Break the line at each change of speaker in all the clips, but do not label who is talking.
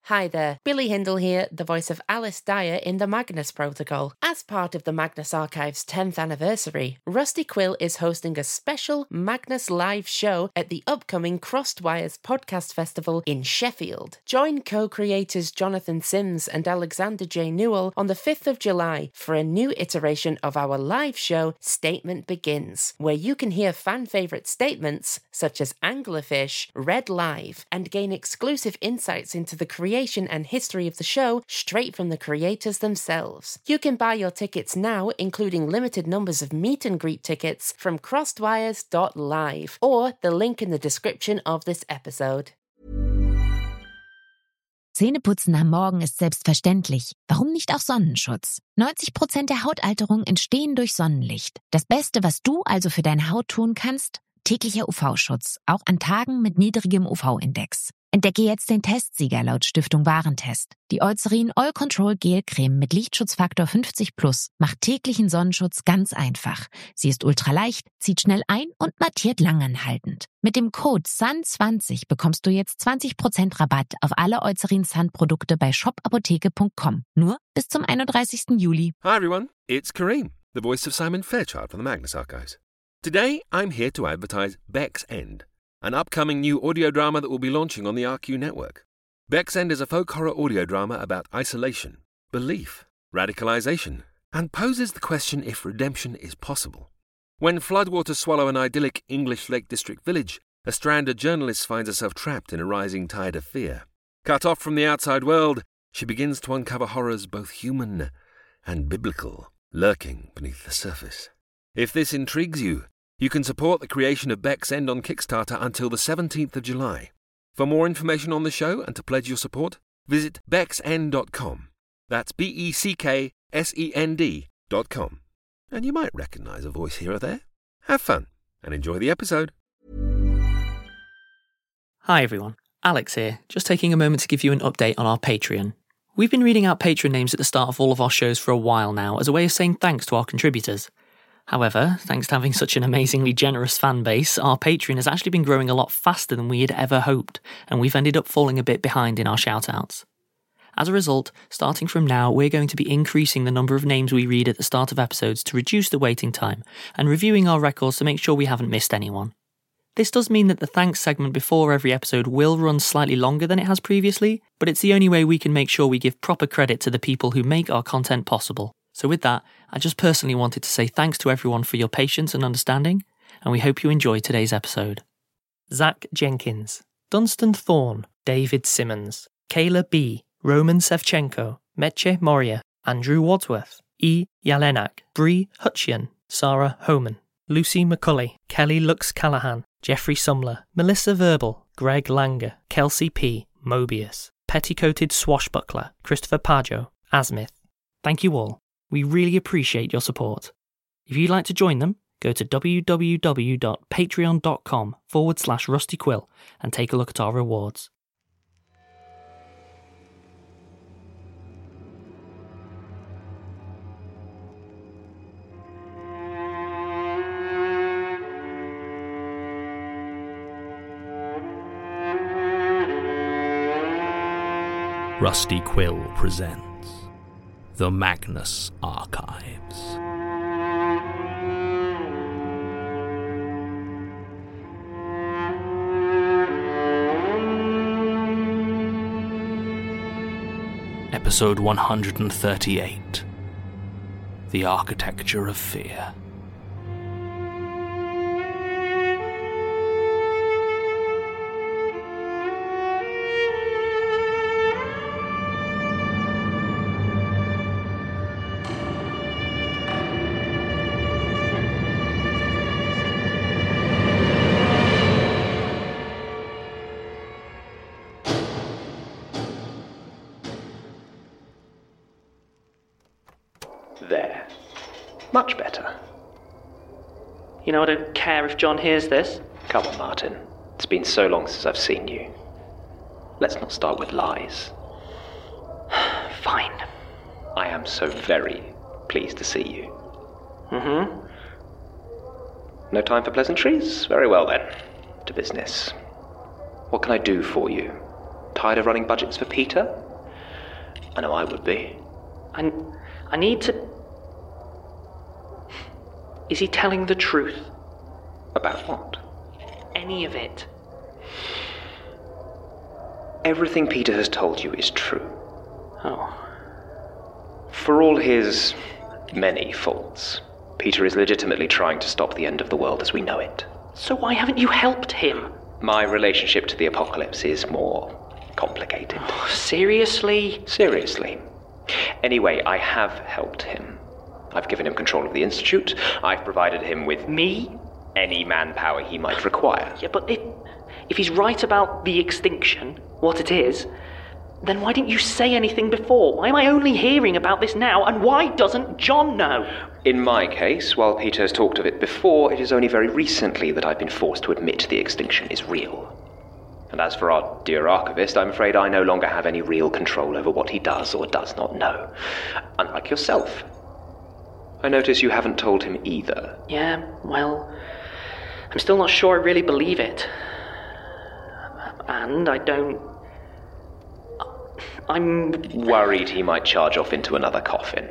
Hi there, Billy Hindle here, the voice of Alice Dyer in the Magnus Protocol. As part of the Magnus Archive's 10th anniversary, Rusty Quill is hosting a special Magnus live show at the upcoming Crossed Wires Podcast Festival in Sheffield. Join co-creators Jonathan Sims and Alexander J. Newell on the 5th of July for a new iteration of our live show, Statement Begins, where you can hear fan-favourite statements such as Anglerfish read live and gain exclusive insights into the creation and history of the show straight from the creators themselves. You can buy your tickets now, including limited numbers of meet and greet tickets from crossedwires.live or the link in the description of this episode.
Zähneputzen am Morgen ist selbstverständlich. Warum nicht auch Sonnenschutz? 90% der Hautalterung entstehen durch Sonnenlicht. Das Beste, was du also für deine Haut tun kannst? Täglicher UV-Schutz, auch an Tagen mit niedrigem UV-Index. Entdecke jetzt den Testsieger laut Stiftung Warentest. Die Eucerin All Control Gel Creme mit Lichtschutzfaktor 50+ macht täglichen Sonnenschutz ganz einfach. Sie ist ultraleicht, zieht schnell ein und mattiert langanhaltend. Mit dem Code SUN20 bekommst du jetzt 20% Rabatt auf alle Eucerin Sun Produkte bei shopapotheke.com. Nur bis zum 31. Juli.
Hi everyone, it's Kareem, the voice of Simon Fairchild from the Magnus Archives. Today I'm here to advertise Beck's End, an upcoming new audio drama that will be launching on the RQ network. Beck's End is a folk horror audio drama about isolation, belief, radicalization, and poses the question if redemption is possible. When floodwaters swallow an idyllic English Lake District village, a stranded journalist finds herself trapped in a rising tide of fear. Cut off from the outside world, she begins to uncover horrors both human and biblical, lurking beneath the surface. If this intrigues you, you can support the creation of Beck's End on Kickstarter until the 17th of July. For more information on the show and to pledge your support, visit becksend.com. That's BECKSEND.com. And you might recognise a voice here or there. Have fun and enjoy the episode.
Hi everyone, Alex here, just taking a moment to give you an update on our Patreon. We've been reading out patron names at the start of all of our shows for a while now as a way of saying thanks to our contributors. However, thanks to having such an amazingly generous fan base, our Patreon has actually been growing a lot faster than we had ever hoped, and we've ended up falling a bit behind in our shout-outs. As a result, starting from now, we're going to be increasing the number of names we read at the start of episodes to reduce the waiting time, and reviewing our records to make sure we haven't missed anyone. This does mean that the thanks segment before every episode will run slightly longer than it has previously, but it's the only way we can make sure we give proper credit to the people who make our content possible. So with that, I just personally wanted to say thanks to everyone for your patience and understanding, and we hope you enjoy today's episode. Zach Jenkins, Dunstan Thorne, David Simmons, Kayla B, Roman Sevchenko, Meche Moria, Andrew Wadsworth, E. Jelenak, Bree Hutchian, Sarah Homan, Lucy McCulley, Kelly Lux Callahan, Jeffrey Sumler, Melissa Verbal, Greg Langer, Kelsey P, Mobius, Petticoated Swashbuckler, Christopher Pajo, Asmith. Thank you all. We really appreciate your support. If you'd like to join them, go to www.patreon.com/RustyQuill and take a look at our rewards.
Rusty Quill presents The Magnus Archives. Episode 138. The Architecture of Fear.
There. Much better.
You know, I don't care if John hears this.
Come on, Martin. It's been so long since I've seen you. Let's not start with lies.
Fine.
I am so very pleased to see you.
Mm-hmm.
No time for pleasantries? Very well then. To business. What can I do for you? Tired of running budgets for Peter? I know I would be.
I need to... Is he telling the truth?
About what?
Any of it.
Everything Peter has told you is true.
Oh.
For all his many faults, Peter is legitimately trying to stop the end of the world as we know it.
So why haven't you helped him?
My relationship to the apocalypse is more complicated.
Oh, seriously?
Seriously. Anyway, I have helped him. I've given him control of the Institute. I've provided him with...
Me?
Any manpower he might require.
Yeah, but if he's right about the extinction, what it is, then why didn't you say anything before? Why am I only hearing about this now, and why doesn't John know?
In my case, while Peter has talked of it before, it is only very recently that I've been forced to admit the extinction is real. And as for our dear archivist, I'm afraid I no longer have any real control over what he does or does not know. Unlike yourself. I notice you haven't told him either.
Yeah, well, I'm still not sure I really believe it. And I don't... I'm...
worried he might charge off into another coffin.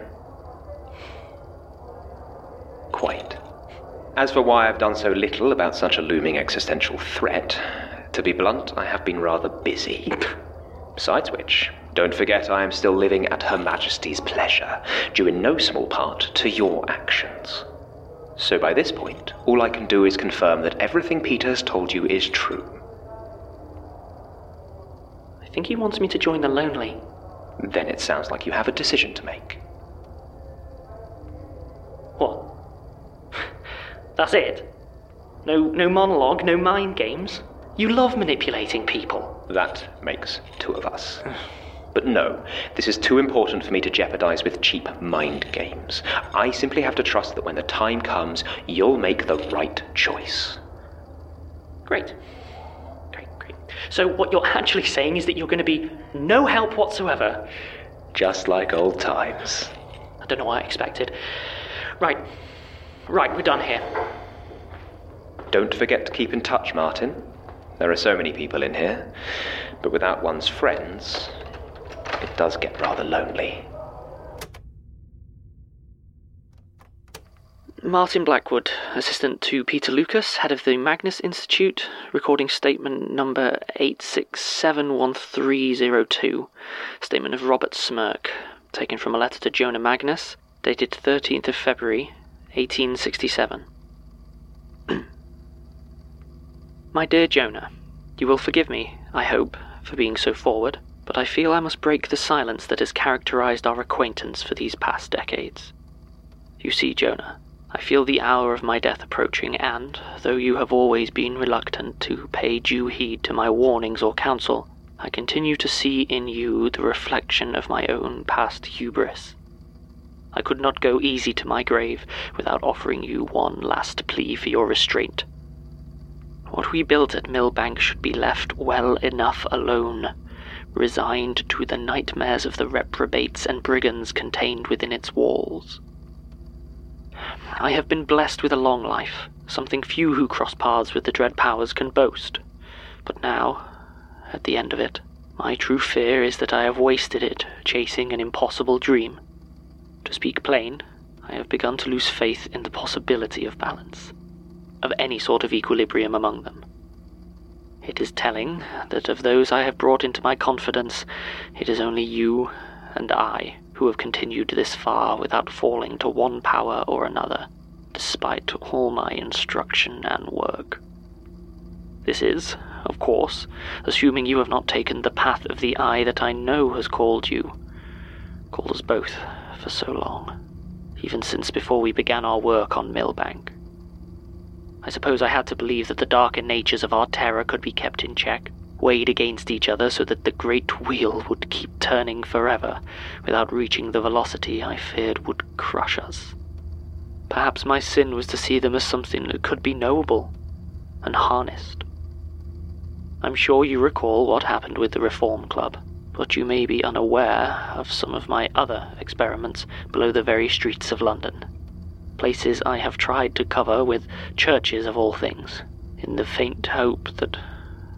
Quite. As for why I've done so little about such a looming existential threat, to be blunt, I have been rather busy. Besides which, don't forget I am still living at Her Majesty's pleasure, due in no small part to your actions. So by this point, all I can do is confirm that everything Peter has told you is true.
I think he wants me to join the Lonely.
Then it sounds like you have a decision to make.
What? That's it? No monologue, no mind games? You love manipulating people.
That makes two of us. But no, this is too important for me to jeopardize with cheap mind games. I simply have to trust that when the time comes, you'll make the right choice.
Great. So what you're actually saying is that you're going to be no help whatsoever?
Just like old times.
I don't know what I expected. Right, we're done here.
Don't forget to keep in touch, Martin. There are so many people in here, but without one's friends, it does get rather lonely.
Martin Blackwood, assistant to Peter Lucas, head of the Magnus Institute, recording statement number 8671302, statement of Robert Smirk, taken from a letter to Jonah Magnus, dated 13th of February, 1867. My dear Jonah, you will forgive me, I hope, for being so forward, but I feel I must break the silence that has characterized our acquaintance for these past decades. You see, Jonah, I feel the hour of my death approaching, and, though you have always been reluctant to pay due heed to my warnings or counsel, I continue to see in you the reflection of my own past hubris. I could not go easy to my grave without offering you one last plea for your restraint. What we built at Millbank should be left well enough alone, resigned to the nightmares of the reprobates and brigands contained within its walls. I have been blessed with a long life, something few who cross paths with the dread powers can boast. But now, at the end of it, my true fear is that I have wasted it chasing an impossible dream. To speak plain, I have begun to lose faith in the possibility of balance, of any sort of equilibrium among them. It is telling that of those I have brought into my confidence, it is only you and I who have continued this far without falling to one power or another, despite all my instruction and work. This is, of course, assuming you have not taken the path of the eye that I know has called us both for so long, even since before we began our work on Millbank. I suppose I had to believe that the darker natures of our terror could be kept in check, weighed against each other so that the great wheel would keep turning forever, without reaching the velocity I feared would crush us. Perhaps my sin was to see them as something that could be knowable and harnessed. I'm sure you recall what happened with the Reform Club, but you may be unaware of some of my other experiments below the very streets of London. Places I have tried to cover with churches of all things, in the faint hope that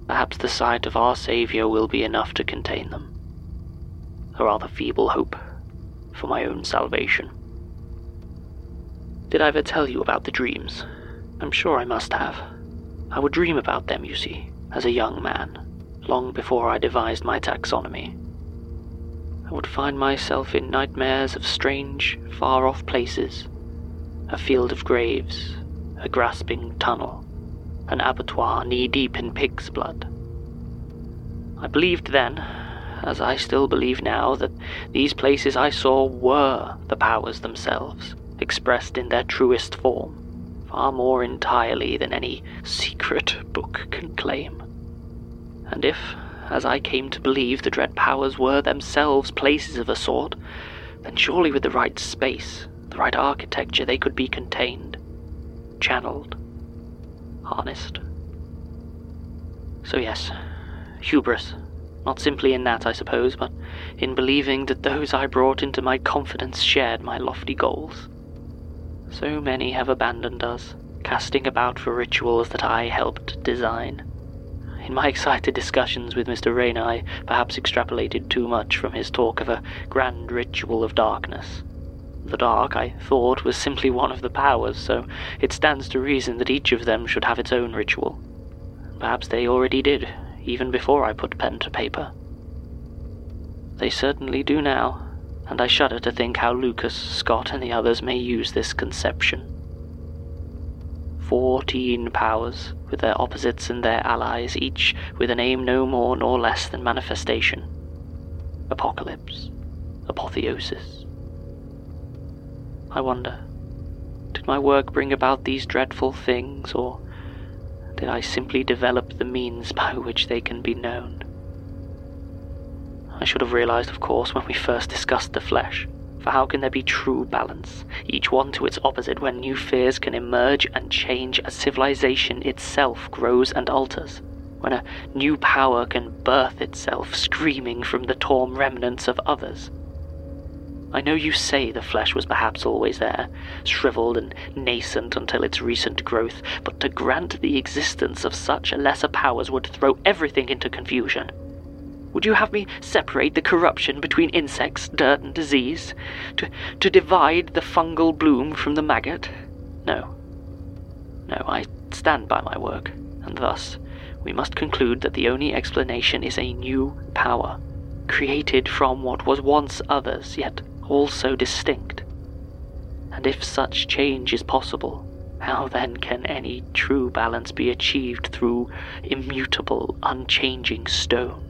Perhaps the sight of our Saviour will be enough to contain them. A rather feeble hope for my own salvation. Did I ever tell you about the dreams? I'm sure I must have. I would dream about them, you see, as a young man, long before I devised my taxonomy. I would find myself in nightmares of strange, far-off places, a field of graves, a grasping tunnel, an abattoir knee-deep in pig's blood. I believed then, as I still believe now, that these places I saw were the powers themselves, expressed in their truest form, far more entirely than any secret book can claim. And if, as I came to believe, the dread powers were themselves places of a sort, then surely with the right space, the right architecture, they could be contained, channeled, harnessed. So yes, hubris, not simply in that, I suppose, but in believing that those I brought into my confidence shared my lofty goals. So many have abandoned us, casting about for rituals that I helped design. In my excited discussions with Mr. Rayner, I perhaps extrapolated too much from his talk of a grand ritual of darkness. The dark, I thought, was simply one of the powers, so it stands to reason that each of them should have its own ritual. Perhaps they already did, even before I put pen to paper. They certainly do now, and I shudder to think how Lucas, Scott, and the others may use this conception. 14 powers, with their opposites and their allies, each with an aim no more nor less than manifestation. Apocalypse. Apotheosis. I wonder, did my work bring about these dreadful things, or did I simply develop the means by which they can be known? I should have realized, of course, when we first discussed the flesh. For how can there be true balance, each one to its opposite, when new fears can emerge and change as civilization itself grows and alters? When a new power can birth itself, screaming from the torn remnants of others? I know you say the flesh was perhaps always there, shriveled and nascent until its recent growth, but to grant the existence of such lesser powers would throw everything into confusion. Would you have me separate the corruption between insects, dirt, and disease? To divide the fungal bloom from the maggot? No. No, I stand by my work, and thus we must conclude that the only explanation is a new power, created from what was once others, yet also distinct. And if such change is possible, how then can any true balance be achieved through immutable, unchanging stone?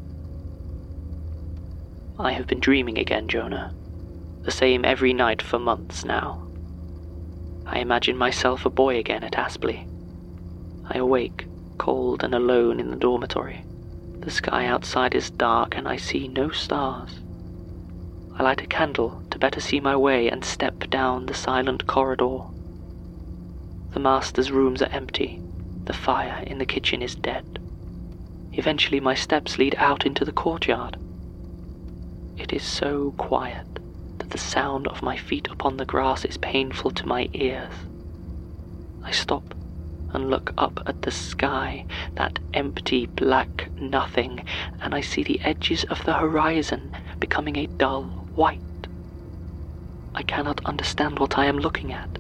I have been dreaming again, Jonah. The same every night for months now. I imagine myself a boy again at Aspley. I awake, cold and alone in the dormitory. The sky outside is dark and I see no stars. I light a candle to better see my way and step down the silent corridor. The master's rooms are empty. The fire in the kitchen is dead. Eventually my steps lead out into the courtyard. It is so quiet that the sound of my feet upon the grass is painful to my ears. I stop and look up at the sky, that empty black nothing, and I see the edges of the horizon becoming a dull white. I cannot understand what I am looking at.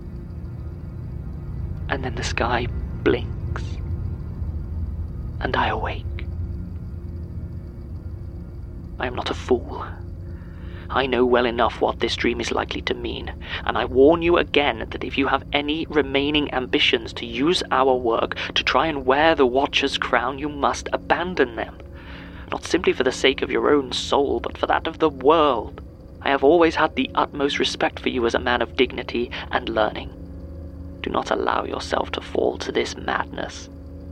And then the sky blinks, and I awake. I am not a fool. I know well enough what this dream is likely to mean, and I warn you again that if you have any remaining ambitions to use our work to try and wear the Watcher's crown, you must abandon them. Not simply for the sake of your own soul, but for that of the world. I have always had the utmost respect for you as a man of dignity and learning. Do not allow yourself to fall to this madness.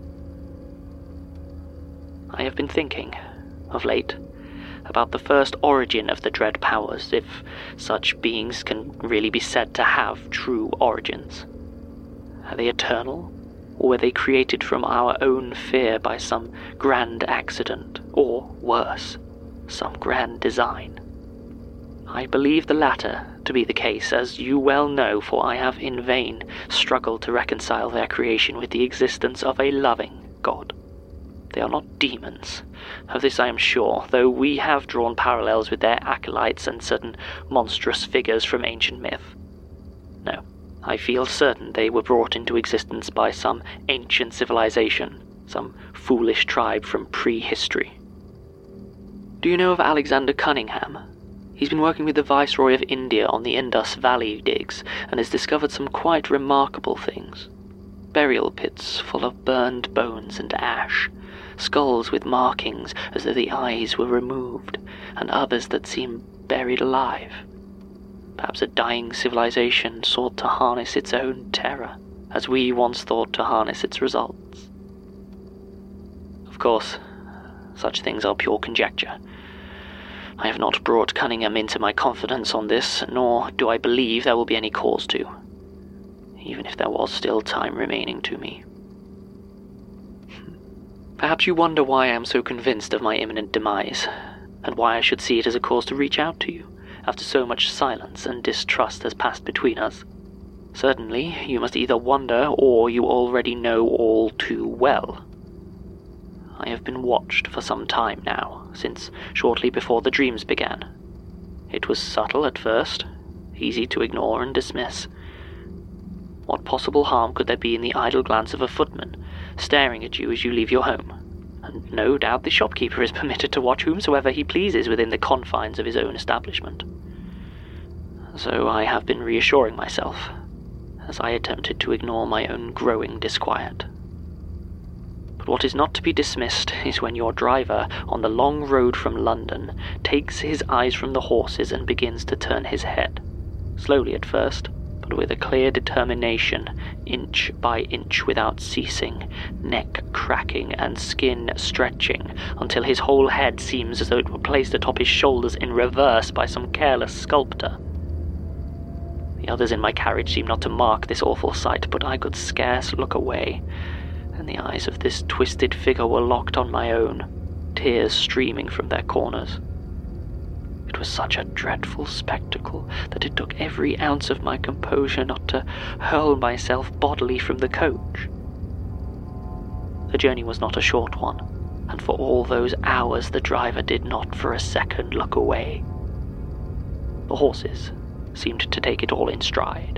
I have been thinking, of late, about the first origin of the dread powers, if such beings can really be said to have true origins. Are they eternal, or were they created from our own fear by some grand accident, or, worse, some grand design? I believe the latter to be the case, as you well know, for I have in vain struggled to reconcile their creation with the existence of a loving God. They are not demons. Of this I am sure, though we have drawn parallels with their acolytes and certain monstrous figures from ancient myth. No, I feel certain they were brought into existence by some ancient civilization, some foolish tribe from prehistory. Do you know of Alexander Cunningham? He's been working with the Viceroy of India on the Indus Valley digs and has discovered some quite remarkable things. Burial pits full of burned bones and ash, skulls with markings as though the eyes were removed, and others that seem buried alive. Perhaps a dying civilization sought to harness its own terror, as we once thought to harness its results. Of course, such things are pure conjecture. I have not brought Cunningham into my confidence on this, nor do I believe there will be any cause to, even if there was still time remaining to me. Perhaps you wonder why I am so convinced of my imminent demise, and why I should see it as a cause to reach out to you, after so much silence and distrust has passed between us. Certainly, you must either wonder, or you already know all too well. I have been watched for some time now, since shortly before the dreams began. It was subtle at first, easy to ignore and dismiss. What possible harm could there be in the idle glance of a footman, staring at you as you leave your home? And no doubt the shopkeeper is permitted to watch whomsoever he pleases within the confines of his own establishment. So I have been reassuring myself, as I attempted to ignore my own growing disquiet. But what is not to be dismissed is when your driver, on the long road from London, takes his eyes from the horses and begins to turn his head, slowly at first, but with a clear determination, inch by inch without ceasing, neck cracking and skin stretching, until his whole head seems as though it were placed atop his shoulders in reverse by some careless sculptor. The others in my carriage seemed not to mark this awful sight, but I could scarce look away, and the eyes of this twisted figure were locked on my own, tears streaming from their corners. It was such a dreadful spectacle that it took every ounce of my composure not to hurl myself bodily from the coach. The journey was not a short one, and for all those hours the driver did not for a second look away. The horses seemed to take it all in stride.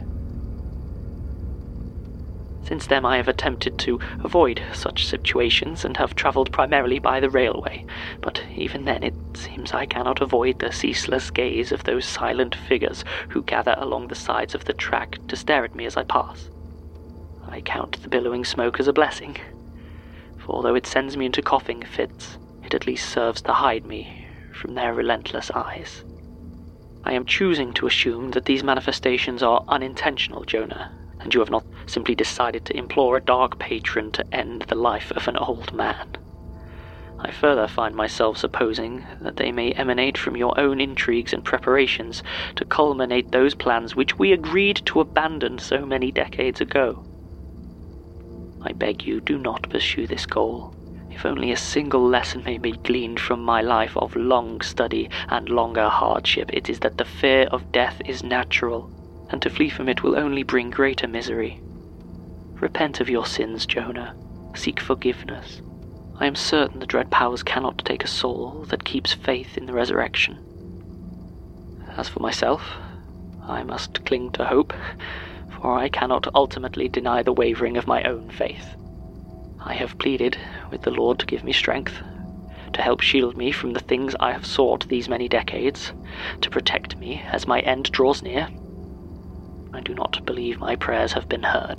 Since then I have attempted to avoid such situations and have travelled primarily by the railway, but even then it seems I cannot avoid the ceaseless gaze of those silent figures who gather along the sides of the track to stare at me as I pass. I count the billowing smoke as a blessing, for although it sends me into coughing fits, it at least serves to hide me from their relentless eyes. I am choosing to assume that these manifestations are unintentional, Jonah, and you have not simply decided to implore a dark patron to end the life of an old man. I further find myself supposing that they may emanate from your own intrigues and preparations to culminate those plans which we agreed to abandon so many decades ago. I beg you, do not pursue this goal. If only a single lesson may be gleaned from my life of long study and longer hardship, it is that the fear of death is natural, and to flee from it will only bring greater misery. Repent of your sins, Jonah. Seek forgiveness. I am certain the dread powers cannot take a soul that keeps faith in the resurrection. As for myself, I must cling to hope, for I cannot ultimately deny the wavering of my own faith. I have pleaded with the Lord to give me strength, to help shield me from the things I have sought these many decades, to protect me as my end draws near. I do not believe my prayers have been heard.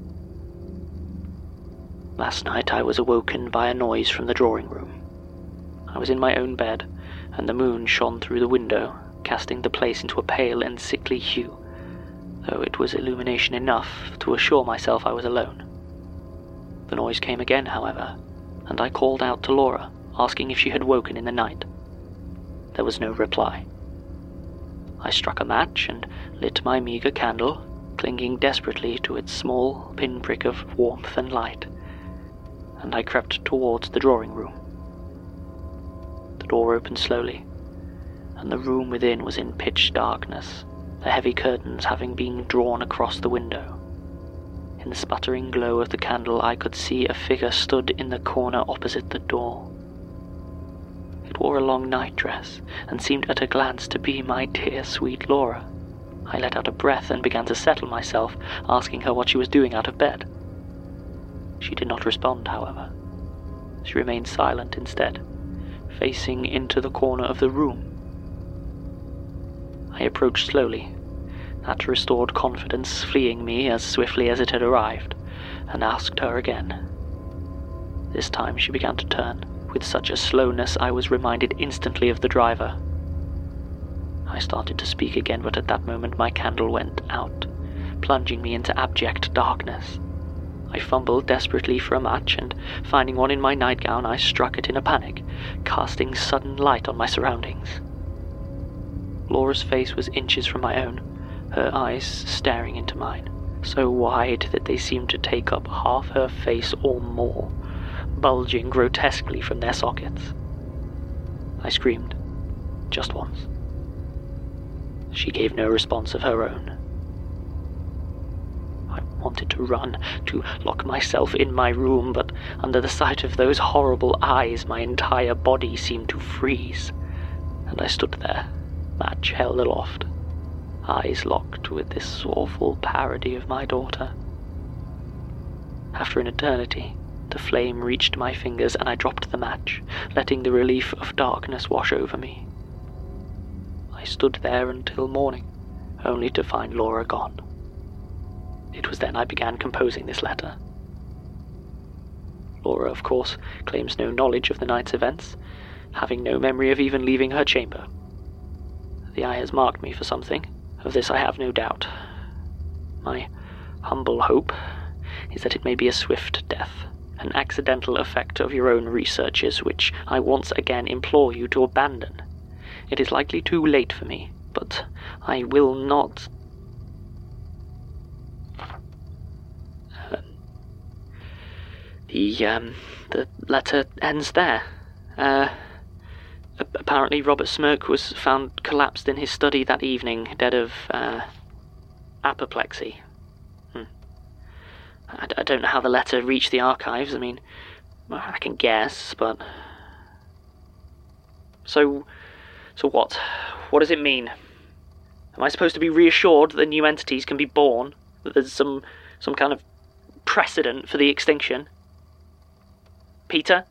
Last night I was awoken by a noise from the drawing room. I was in my own bed, and the moon shone through the window, casting the place into a pale and sickly hue, though it was illumination enough to assure myself I was alone. The noise came again, however, and I called out to Laura, asking if she had woken in the night. There was no reply. I struck a match and lit my meagre candle, clinging desperately to its small pinprick of warmth and light, and I crept towards the drawing room. The door opened slowly, and the room within was in pitch darkness, the heavy curtains having been drawn across the window. In In the sputtering glow of the candle, I could see a figure stood in the corner opposite the door. It wore a long nightdress, and seemed at a glance to be my dear sweet Laura. I let out a breath and began to settle myself, asking her what she was doing out of bed. She did not respond, however. She remained silent instead, facing into the corner of the room. I approached slowly, that restored confidence fleeing me as swiftly as it had arrived, and asked her again. This time she began to turn, with such a slowness I was reminded instantly of the driver. I started to speak again, but at that moment my candle went out, plunging me into abject darkness. I fumbled desperately for a match, and finding one in my nightgown, I struck it in a panic, casting sudden light on my surroundings. Laura's face was inches from my own, her eyes staring into mine, so wide that they seemed to take up half her face or more, bulging grotesquely from their sockets. I screamed, just once. She gave no response of her own. I wanted to run, to lock myself in my room, but under the sight of those horrible eyes, my entire body seemed to freeze, and I stood there, match held aloft, eyes locked with this awful parody of my daughter. After an eternity, the flame reached my fingers, and I dropped the match, letting the relief of darkness wash over me. I stood there until morning, only to find Laura gone. It was then I began composing this letter. Laura, of course, claims no knowledge of the night's events, having no memory of even leaving her chamber. The eye has marked me for something, of this I have no doubt. My humble hope is that it may be a swift death, an accidental effect of your own researches, which I once again implore you to abandon. It is likely too late for me, but I will not... The letter ends there. Apparently Robert Smirke was found collapsed in his study that evening, dead of, apoplexy. I don't know how the letter reached the archives. I mean, I can guess, but... So what? What does it mean? Am I supposed to be reassured that new entities can be born? That there's some kind of precedent for the extinction? Peter?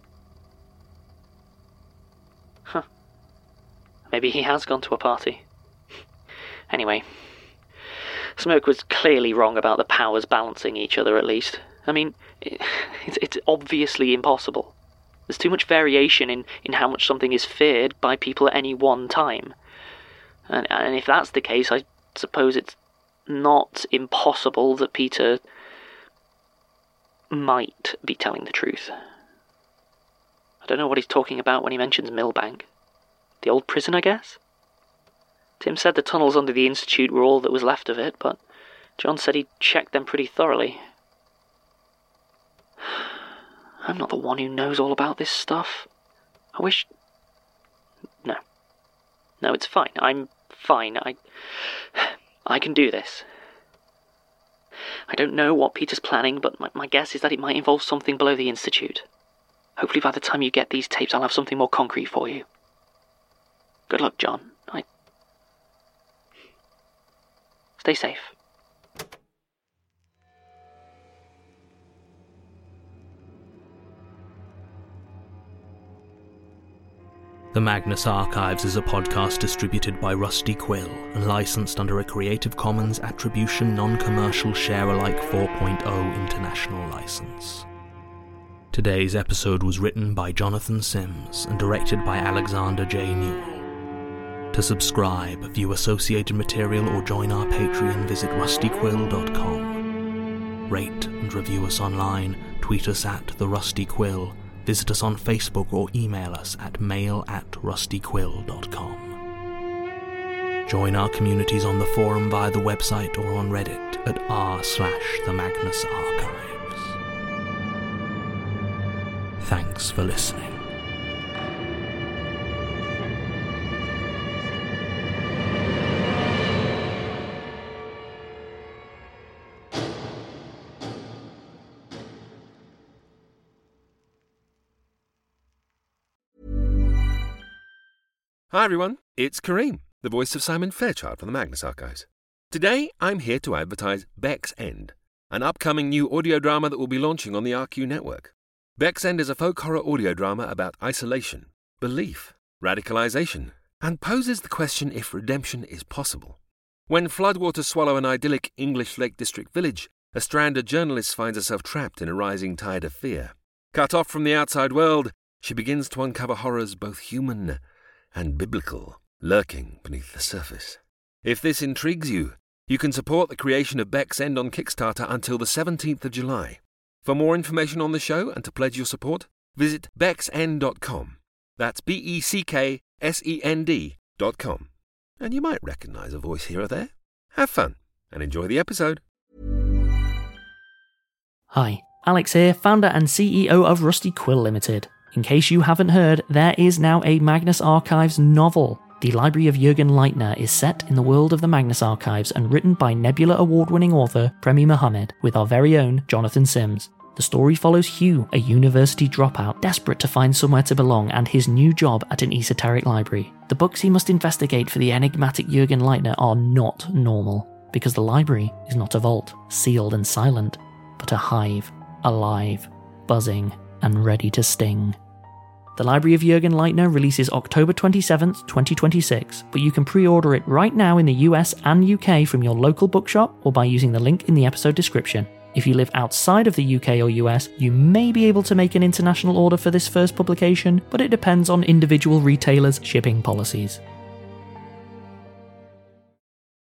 Huh. Maybe he has gone to a party. Anyway, Smoke was clearly wrong about the powers balancing each other, at least. I mean, it's obviously impossible. There's too much variation in how much something is feared by people at any one time. And if that's the case, I suppose it's not impossible that Peter might be telling the truth. I don't know what he's talking about when he mentions Millbank. The old prison, I guess? Tim said the tunnels under the Institute were all that was left of it, but John said he'd checked them pretty thoroughly. I'm not the one who knows all about this stuff. I wish... No, it's fine. I'm fine. I can do this. I don't know what Peter's planning, but my guess is that it might involve something below the Institute. Hopefully by the time you get these tapes, I'll have something more concrete for you. Good luck, John. Stay safe.
The Magnus Archives is a podcast distributed by Rusty Quill and licensed under a Creative Commons Attribution Non-Commercial Share-alike 4.0 international license. Today's episode was written by Jonathan Sims and directed by Alexander J. Newell. To subscribe, view associated material, or join our Patreon, visit rustyquill.com. Rate and review us online, tweet us at The Rusty Quill, visit us on Facebook, or email us at mail@rustyquill.com. Join our communities on the forum via the website or on Reddit at r/The Magnus Archives. Thanks for listening.
Hi everyone, it's Kareem, the voice of Simon Fairchild from the Magnus Archives. Today I'm here to advertise Beck's End, an upcoming new audio drama that will be launching on the RQ network. Beck's End is a folk horror audio drama about isolation, belief, radicalization, and poses the question if redemption is possible. When floodwaters swallow an idyllic English Lake District village, a stranded journalist finds herself trapped in a rising tide of fear. Cut off from the outside world, she begins to uncover horrors both human and biblical, lurking beneath the surface. If this intrigues you, you can support the creation of Beck's End on Kickstarter until the 17th of July. For more information on the show and to pledge your support, visit becksend.com. That's BECKSEND.com. And you might recognise a voice here or there. Have fun and enjoy the episode.
Hi, Alex here, founder and CEO of Rusty Quill Limited. In case you haven't heard, there is now a Magnus Archives novel. The Library of Jürgen Leitner is set in the world of the Magnus Archives and written by Nebula Award-winning author Premi Mohammed with our very own Jonathan Sims. The story follows Hugh, a university dropout desperate to find somewhere to belong, and his new job at an esoteric library. The books he must investigate for the enigmatic Jürgen Leitner are not normal, because the library is not a vault, sealed and silent, but a hive, alive, buzzing, and ready to sting. The Library of Jürgen Leitner releases October 27th, 2026, but you can pre-order it right now in the US and UK from your local bookshop or by using the link in the episode description. If you live outside of the UK or US, you may be able to make an international order for this first publication, but it depends on individual retailers' shipping policies.